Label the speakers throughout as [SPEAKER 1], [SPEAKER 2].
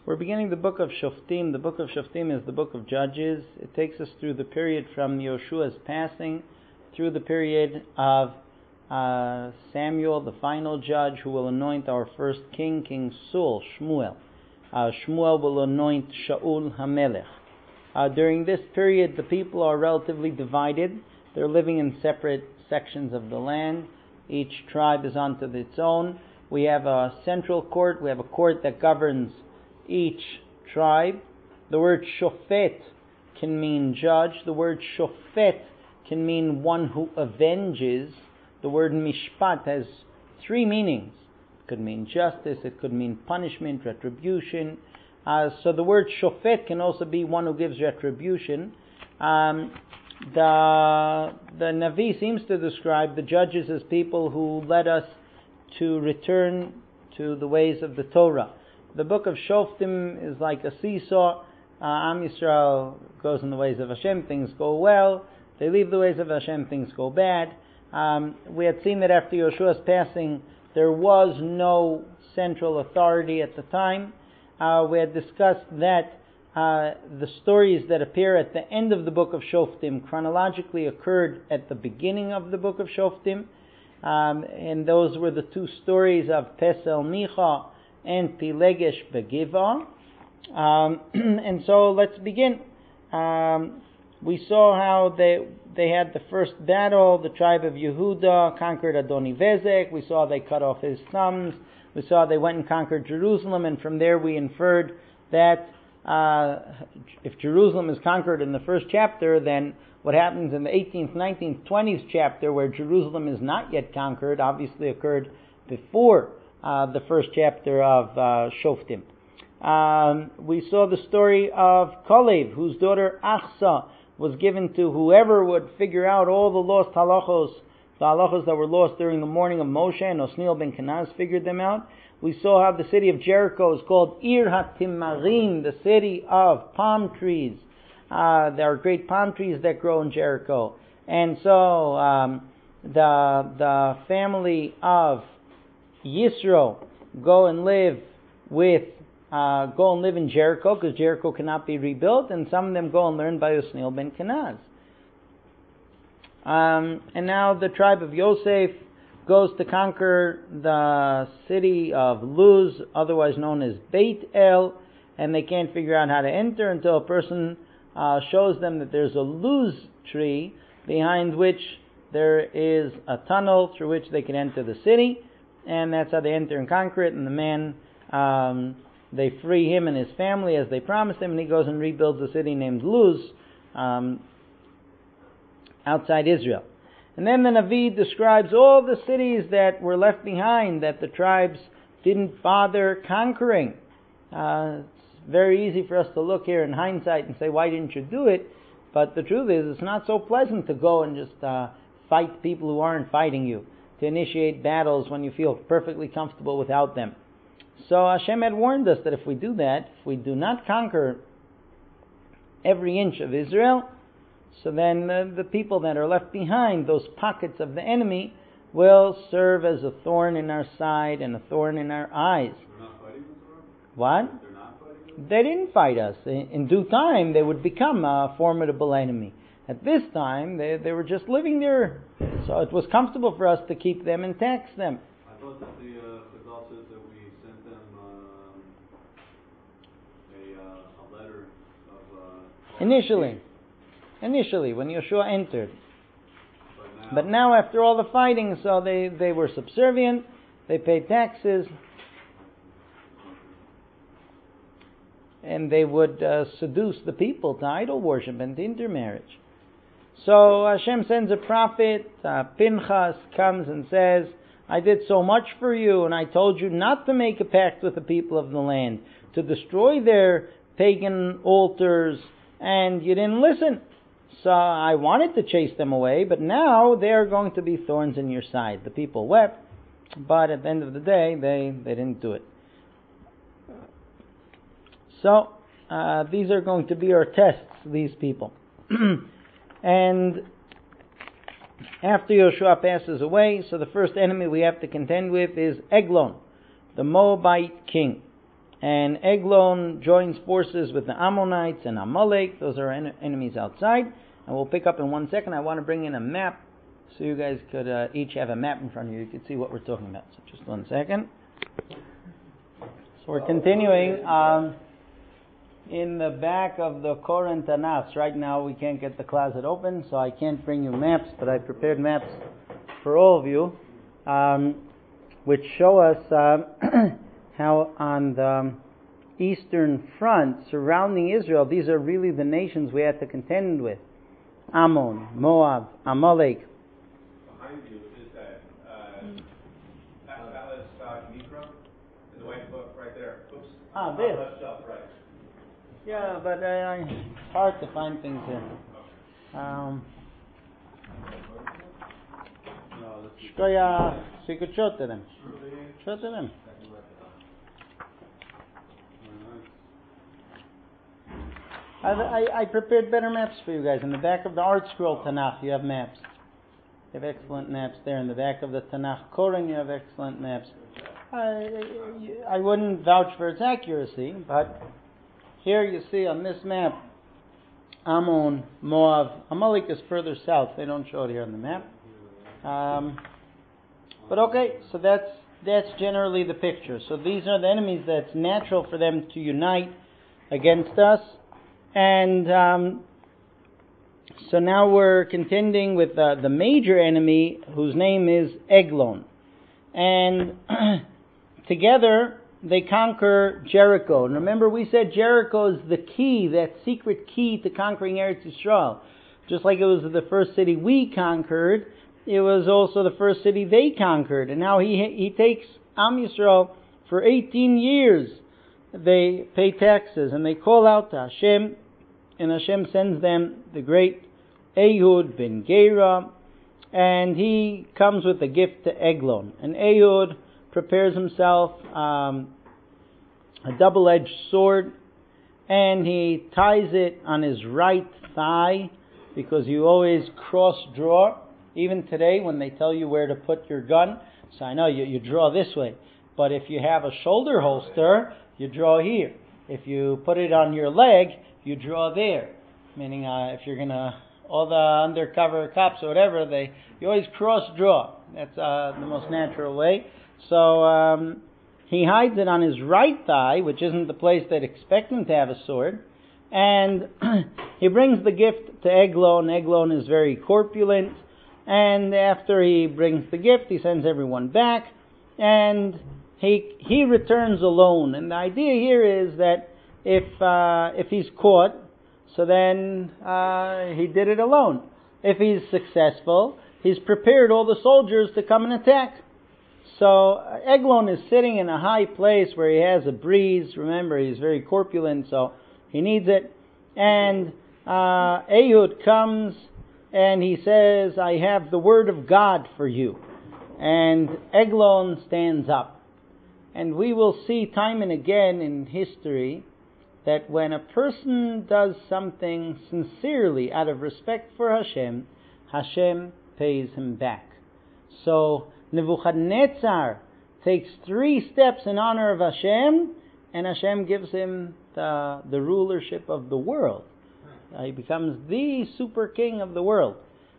[SPEAKER 1] We're beginning the book of Shoftim. The book of Shoftim is the book of Judges. It takes us through the period from Yoshua's passing through the period of Samuel, the final judge, who will anoint our first king, King Saul, Shmuel. Shmuel will anoint Shaul HaMelech. During this period, the people are relatively divided. They're living in separate sections of the land. Each tribe is onto its own. We have a central court. We have a court that governs each tribe. The word shofet can mean judge. The word shofet can mean one who avenges. The word mishpat has three meanings. It could mean justice. It could mean punishment, retribution. So the word shofet can also be one who gives retribution. The Navi seems to describe the judges as people who led us to return to the ways of the Torah. The book of Shoftim is like a seesaw. Am Yisrael goes in the ways of Hashem, things go well. They leave the ways of Hashem, things go bad. We had seen that after Yoshua's passing, there was no central authority at the time. We had discussed that the stories that appear at the end of the book of Shoftim chronologically occurred at the beginning of the book of Shoftim. And those were the two stories of Pesel Micha and Pilegesh Begiva. And so let's begin. We saw how they had the first battle. The tribe of Yehuda conquered Adoni-Bezek. We saw they cut off his thumbs. We saw they went and conquered Jerusalem, and from there we inferred that if Jerusalem is conquered in the first chapter, then what happens in the 18th, 19th, 20th chapter, where Jerusalem is not yet conquered, obviously occurred before the first chapter of Shoftim. We saw the story of Kalev, whose daughter Achsa was given to whoever would figure out all the lost halachos, the halachos that were lost during the morning of Moshe, and Osniel ben Kenaz figured them out. We saw how the city of Jericho is called Ir HaTimarim, the city of palm trees. There are great palm trees that grow in Jericho. And so the family of Yisro go and live in Jericho, because Jericho cannot be rebuilt, and some of them go and learn by Osniel ben Kenaz. And now the tribe of Yosef goes to conquer the city of Luz, otherwise known as Beit El, and they can't figure out how to enter until a person shows them that there's a Luz tree behind which there is a tunnel through which they can enter the city, and that's how they enter and conquer it. And the man, they free him and his family as they promised him, and he goes and rebuilds a city named Luz outside Israel. And then the Navi describes all the cities that were left behind that the tribes didn't bother conquering. It's very easy for us to look here in hindsight and say, why didn't you do it? But the truth is, it's not so pleasant to go and just fight people who aren't fighting you, to initiate battles when you feel perfectly comfortable without them. So Hashem had warned us that if we do that, if we do not conquer every inch of Israel, so then the people that are left behind, those pockets of the enemy, will serve as a thorn in our side and a thorn in our eyes.
[SPEAKER 2] They're not fighting us, or?
[SPEAKER 1] What?
[SPEAKER 2] They're not fighting us?
[SPEAKER 1] They didn't fight us. In due time, they would become a formidable enemy. At this time, they were just living there. So it was comfortable for us to keep them and tax them.
[SPEAKER 2] I thought that the Chazal says that we sent them a letter of...
[SPEAKER 1] Initially, when Yeshua entered. But now after all the fighting, so they were subservient, they paid taxes, and they would seduce the people to idol worship and to intermarriage. So Hashem sends a prophet, Pinchas comes and says, I did so much for you, and I told you not to make a pact with the people of the land, to destroy their pagan altars, and you didn't listen. So I wanted to chase them away, but now they are going to be thorns in your side. The people wept, but at the end of the day, they didn't do it. So these are going to be our tests, these people. And after Yoshua passes away, so the first enemy we have to contend with is Eglon, the Moabite king. And Eglon joins forces with the Ammonites and Amalek. Those are enemies outside. And we'll pick up in 1 second. I want to bring in a map so you guys could each have a map in front of you. You could see what we're talking about. So just 1 second. So we're continuing in the back of the Koren Tanakh. Right now we can't get the closet open, so I can't bring you maps, but I prepared maps for all of you, which show us how on the eastern front surrounding Israel, these are really the nations we had to contend with. Ammon, Moab, Amalek.
[SPEAKER 3] Behind you is that Atlas Nifra, in the white book right there. Oops.
[SPEAKER 1] This.
[SPEAKER 3] Left shelf, right.
[SPEAKER 1] Yeah, but it's hard to find things here. Shkoya, so you could show it to them. Show it to them. I prepared better maps for you guys. In the back of the Art Scroll Tanakh, you have maps. You have excellent maps there. In the back of the Tanakh Koren, you have excellent maps. I wouldn't vouch for its accuracy, but here you see on this map, Ammon, Moab, Amalek is further south. They don't show it here on the map. But okay, so that's generally the picture. So these are the enemies that's natural for them to unite against us. And so now we're contending with the major enemy, whose name is Eglon. And together they conquer Jericho. And remember, we said Jericho is the key, that secret key to conquering Eretz Yisrael. Just like it was the first city we conquered, it was also the first city they conquered. And now he takes Am Yisrael for 18 years. They pay taxes and they call out to Hashem. And Hashem sends them the great Ehud ben Gera, and he comes with a gift to Eglon. And Ehud prepares himself a double-edged sword, and he ties it on his right thigh, because you always cross-draw. Even today, when they tell you where to put your gun, so I know you draw this way, but if you have a shoulder holster, you draw here. If you put it on your leg, you draw there. Meaning, if you're gonna, all the undercover cops or whatever, you always cross-draw. That's the most natural way. So, he hides it on his right thigh, which isn't the place they'd expect him to have a sword. And he brings the gift to Eglon. Eglon is very corpulent. And after he brings the gift, he sends everyone back. And he returns alone. And the idea here is that if he's caught, so then he did it alone. If he's successful, he's prepared all the soldiers to come and attack. So Eglon is sitting in a high place where he has a breeze. Remember, he's very corpulent, so he needs it. And Ehud comes and he says, I have the word of God for you. And Eglon stands up. And we will see time and again in history that when a person does something sincerely out of respect for Hashem, Hashem pays him back. So Nebuchadnezzar takes 3 steps in honor of Hashem, and Hashem gives him the rulership of the world. He becomes the super king of the world.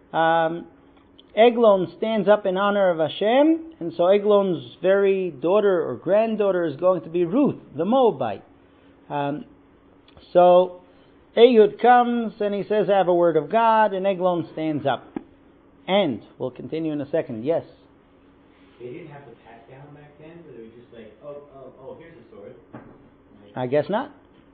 [SPEAKER 1] Eglon stands up in honor of Hashem, and so Eglon's very daughter or granddaughter is going to be Ruth, the Moabite. So Ehud comes and he says, I have a word of God, and Eglon stands up. And we'll continue in a second. Yes?
[SPEAKER 4] They didn't have to pat down back then, but it was just like, oh, here's a sword.
[SPEAKER 1] I guess not.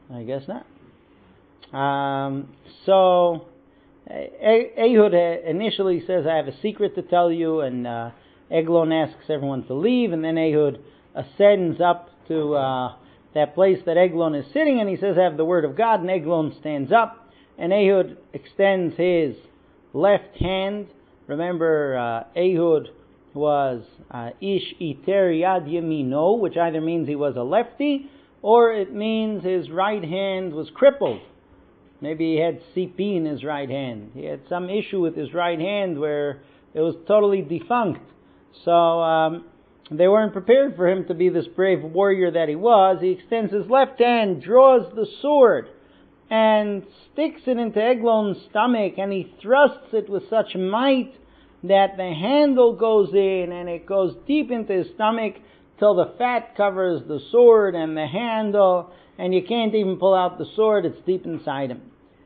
[SPEAKER 1] So Ehud initially says, I have a secret to tell you, and Eglon asks everyone to leave, and then Ehud ascends up to that place that Eglon is sitting, and he says, I have the word of God, and Eglon stands up, and Ehud extends his left hand. Remember, Ehud was Ish Iter Yad Yemino, which either means he was a lefty, or it means his right hand was crippled. Maybe he had CP in his right hand. He had some issue with his right hand where it was totally defunct. So They weren't prepared for him to be this brave warrior that he was. He extends his left hand, draws the sword, and sticks it into Eglon's stomach, and he thrusts it with such might that the handle goes in, and it goes deep into his stomach till the fat covers the sword and the handle, and you can't even pull out the sword, it's deep inside him.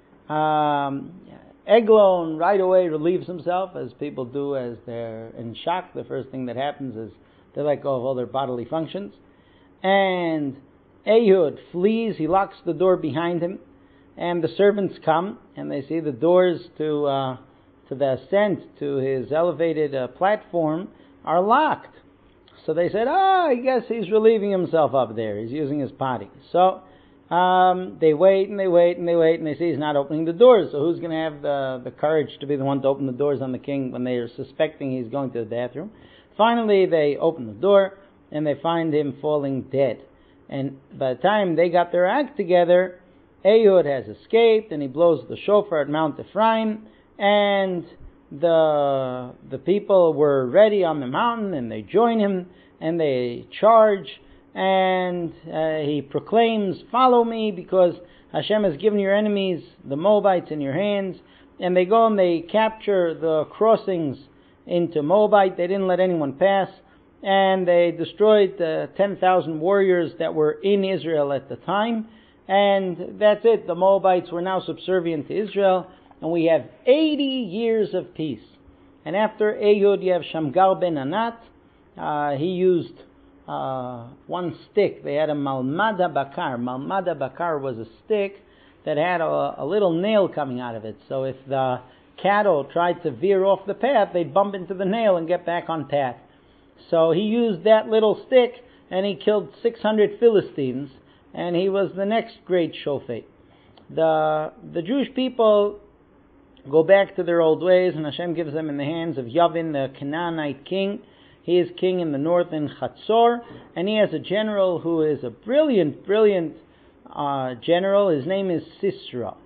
[SPEAKER 1] Eglon right away relieves himself, as people do as they're in shock. The first thing that happens is they let go of all their bodily functions. And Ehud flees, he locks the door behind him, and the servants come, and they see the doors to the ascent to his elevated platform are locked. So they said, I guess he's relieving himself up there. He's using his potty. So they wait and they wait and they wait, and they see he's not opening the doors. So who's going to have the courage to be the one to open the doors on the king when they are suspecting he's going to the bathroom? Finally, they open the door, and they find him falling dead. And by the time they got their act together, Ehud has escaped, and he blows the shofar at Mount Ephraim, and the people were ready on the mountain, and they join him, and they charge, and he proclaims, follow me, because Hashem has given your enemies, the Moabites, in your hands. And they go and they capture the crossings into Moabite. They didn't let anyone pass, and they destroyed the 10,000 warriors that were in Israel at the time, and that's it. The Moabites were now subservient to Israel, and we have 80 years of peace. And after Ehud, you have Shamgar ben Anat. He used one stick. They had a Malmada Bakar. Malmada Bakar was a stick that had a little nail coming out of it. So if the cattle tried to veer off the path, they'd bump into the nail and get back on path. So he used that little stick, and he killed 600 Philistines, and he was the next great Shofet. The Jewish people go back to their old ways, and Hashem gives them in the hands of Yavin, the Canaanite king. He is king in the north in Chatzor, and he has a general who is a brilliant general. His name is Sisera.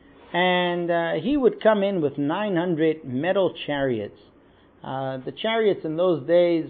[SPEAKER 1] And he would come in with 900 metal chariots. The chariots in those days,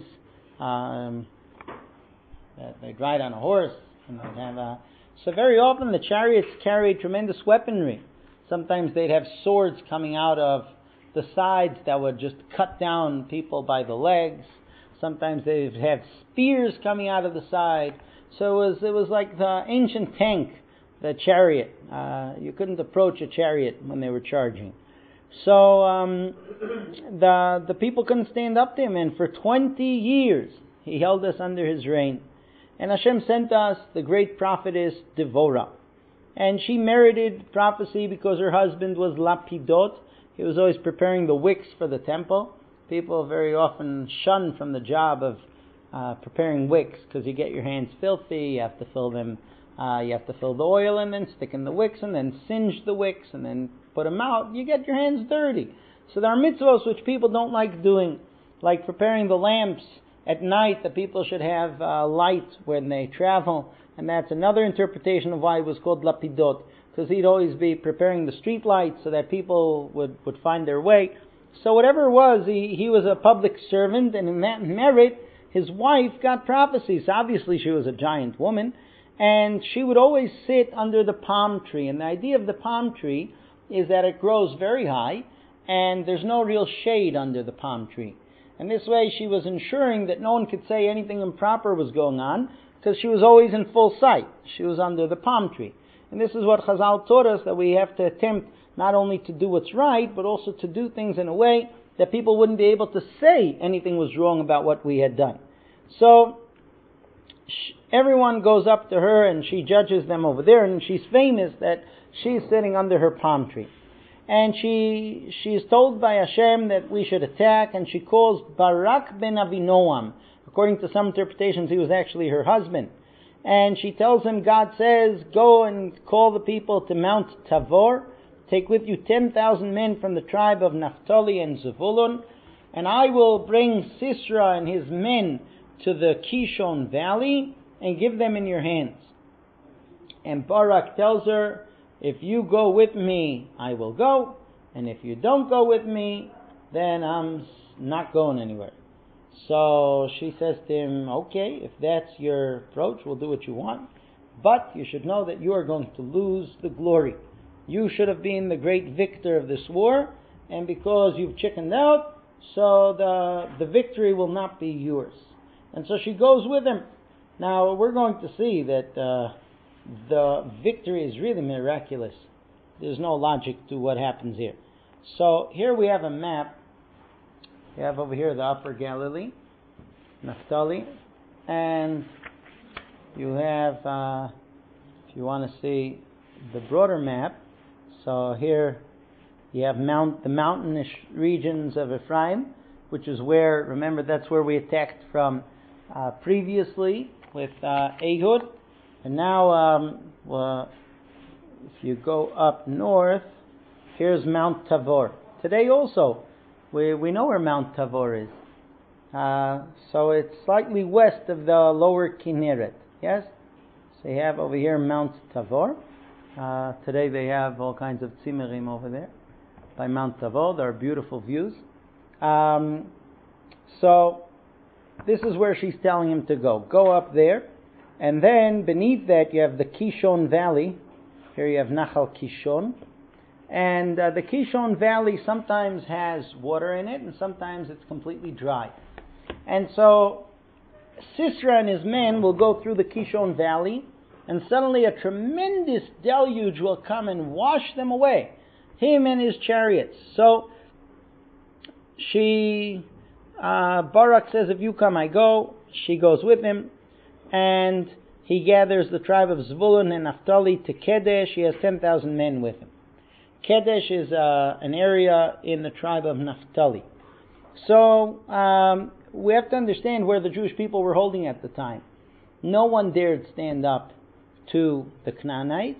[SPEAKER 1] they'd ride on a horse, and they'd have so very often the chariots carried tremendous weaponry. Sometimes they'd have swords coming out of the sides that would just cut down people by the legs. Sometimes they'd have spears coming out of the side. So it was like the ancient tank, the chariot. You couldn't approach a chariot when they were charging. So the people couldn't stand up to him, and for 20 years he held us under his reign. And Hashem sent us the great prophetess Devorah. And she merited prophecy because her husband was Lapidot. He was always preparing the wicks for the temple. People very often shun from the job of preparing wicks because you get your hands filthy, you have to fill them, you have to fill the oil and then stick in the wicks and then singe the wicks and then put them out. You get your hands dirty. So there are mitzvahs which people don't like doing, like preparing the lamps at night. The people should have light when they travel, and that's another interpretation of why it was called Lapidot, because he'd always be preparing the street lights so that people would find their way. So whatever it was, he was a public servant, and in that merit, his wife got prophecies. Obviously, she was a giant woman, and she would always sit under the palm tree. And the idea of the palm tree is that it grows very high, and there's no real shade under the palm tree. And this way, she was ensuring that no one could say anything improper was going on, because she was always in full sight. She was under the palm tree. And this is what Chazal taught us, that we have to attempt not only to do what's right, but also to do things in a way that people wouldn't be able to say anything was wrong about what we had done. So, everyone goes up to her and she judges them over there, and she's famous that she's sitting under her palm tree. And she is told by Hashem that we should attack, and she calls Barak ben Avinoam. According to some interpretations, he was actually her husband. And she tells him, God says, go and call the people to Mount Tabor. Take with you 10,000 men from the tribe of Naphtali and Zevulun, and I will bring Sisera and his men to the Kishon Valley and give them in your hands. And Barak tells her, if you go with me, I will go, and if you don't go with me, then I'm not going anywhere. So she says to him, okay, if that's your approach, we'll do what you want. But you should know that you are going to lose the glory. You should have been the great victor of this war, and because you've chickened out, so the victory will not be yours. And so she goes with him. Now we're going to see that the victory is really miraculous. There's no logic to what happens here. So here we have a map. We have over here the Upper Galilee, Naphtali, and you have, if you want to see the broader map, so here you have the mountainous regions of Ephraim, which is where, remember, that's where we attacked from previously with Ehud. And now, if you go up north, here's Mount Tabor. Today also, we know where Mount Tabor is. So it's slightly west of the lower Kinneret. Yes? So you have over here Mount Tabor. Today they have all kinds of tzimerim over there by Mount Tabor. There are beautiful views. So this is where she's telling him to go. Go up there. And then beneath that you have the Kishon Valley. Here you have Nachal Kishon. And the Kishon Valley sometimes has water in it and sometimes it's completely dry. And so Sisera and his men will go through the Kishon Valley, and suddenly a tremendous deluge will come and wash them away, him and his chariots. So Barak says, if you come, I go. She goes with him, and he gathers the tribe of Zvulun and Naphtali to Kedesh. He has 10,000 men with him. Kedesh is an area in the tribe of Naphtali. So we have to understand where the Jewish people were holding at the time. No one dared stand up to the Canaanites.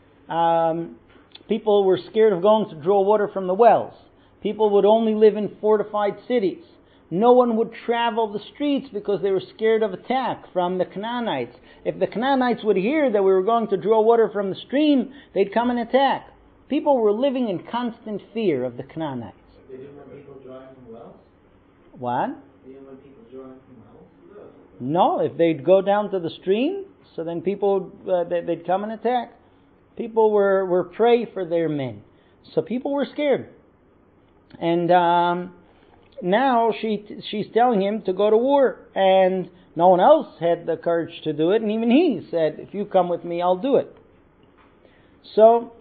[SPEAKER 1] People were scared of going to draw water from the wells. People would only live in fortified cities. No one would travel the streets because they were scared of attack from the Canaanites. If the Canaanites would hear that we were going to draw water from the stream, they'd come and attack. People were living in constant fear of the Canaanites.
[SPEAKER 4] They didn't want people drawing from wells?
[SPEAKER 1] What?
[SPEAKER 4] They didn't want people drawing from wells?
[SPEAKER 1] No, if they'd go down to the stream, so then people, they'd come and attack. People were prey for their men. So people were scared. And now she's telling him to go to war. And no one else had the courage to do it. And even he said, if you come with me, I'll do it. So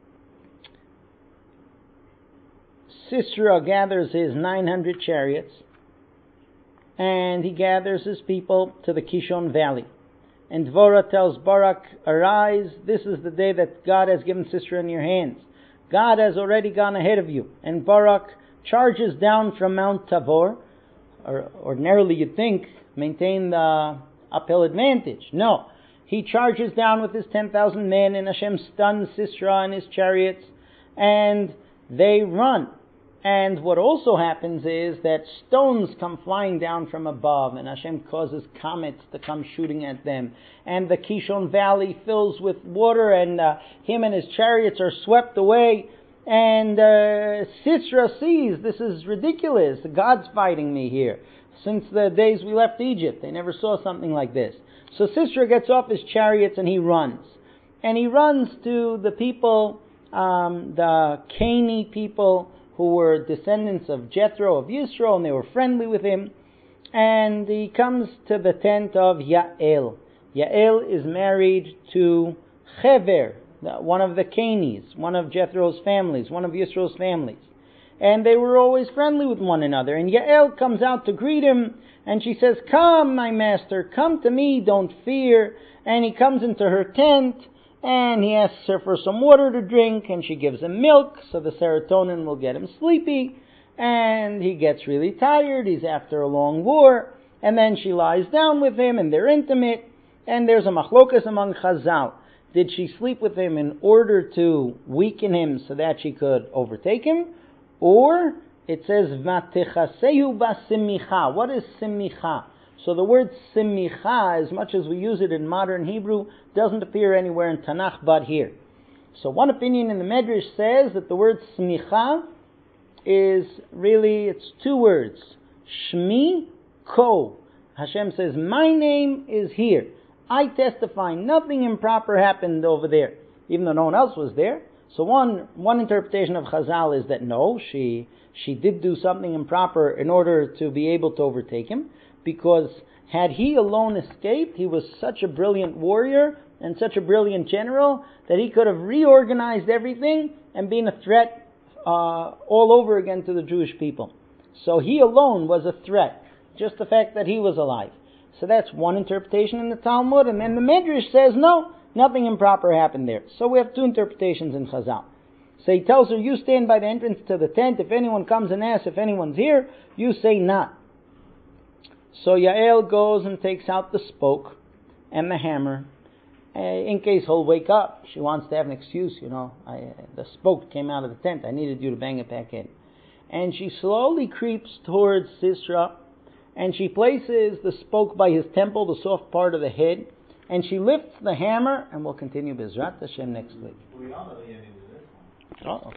[SPEAKER 1] Sisera gathers his 900 chariots, and he gathers his people to the Kishon Valley. And Dvorah tells Barak, arise, this is the day that God has given Sisera in your hands. God has already gone ahead of you. And Barak charges down from Mount Tabor. Ordinarily you'd think, maintain the uphill advantage. No. He charges down with his 10,000 men, and Hashem stuns Sisera and his chariots, and they run. And what also happens is that stones come flying down from above, and Hashem causes comets to come shooting at them. And the Kishon Valley fills with water, and him and his chariots are swept away. And Sisera sees, this is ridiculous. God's fighting me here. Since the days we left Egypt, they never saw something like this. So Sisera gets off his chariots and he runs. And he runs to the people, the Canaanite people, who were descendants of Jethro of Yisro, and they were friendly with him. And he comes to the tent of Yael. Yael is married to Hever, one of the Canaanites, one of Jethro's families, one of Yisro's families. And they were always friendly with one another. And Yael comes out to greet him, and she says, come, my master, come to me, don't fear. And he comes into her tent, and he asks her for some water to drink, and she gives him milk, so the serotonin will get him sleepy. And he gets really tired, he's after a long war. And then she lies down with him, and they're intimate. And there's a machlokas among Chazal. Did she sleep with him in order to weaken him so that she could overtake him? Or, it says, Vatechasehu basimicha. What is simicha? So the word simicha, as much as we use it in modern Hebrew, doesn't appear anywhere in Tanakh but here. So one opinion in the Medrash says that the word simicha is really, it's two words. Shmi Ko. Hashem says, my name is here. I testify nothing improper happened over there, even though no one else was there. So one interpretation of Chazal is that no, she did do something improper in order to be able to overtake him, because had he alone escaped, he was such a brilliant warrior and such a brilliant general that he could have reorganized everything and been a threat all over again to the Jewish people. So he alone was a threat, just the fact that he was alive. So that's one interpretation in the Talmud, and then the Midrash says no, nothing improper happened there. So we have two interpretations in Chazal. So he tells her, you stand by the entrance to the tent. If anyone comes and asks if anyone's here, you say not. So Yael goes and takes out the spoke and the hammer, in case he'll wake up. She wants to have an excuse, the spoke came out of the tent. I needed you to bang it back in. And she slowly creeps towards Sisera, and she places the spoke by his temple, the soft part of the head, and she lifts the hammer, and we'll continue Bezrat Hashem next week.
[SPEAKER 3] We all know the ending to this one.
[SPEAKER 1] Uh-oh.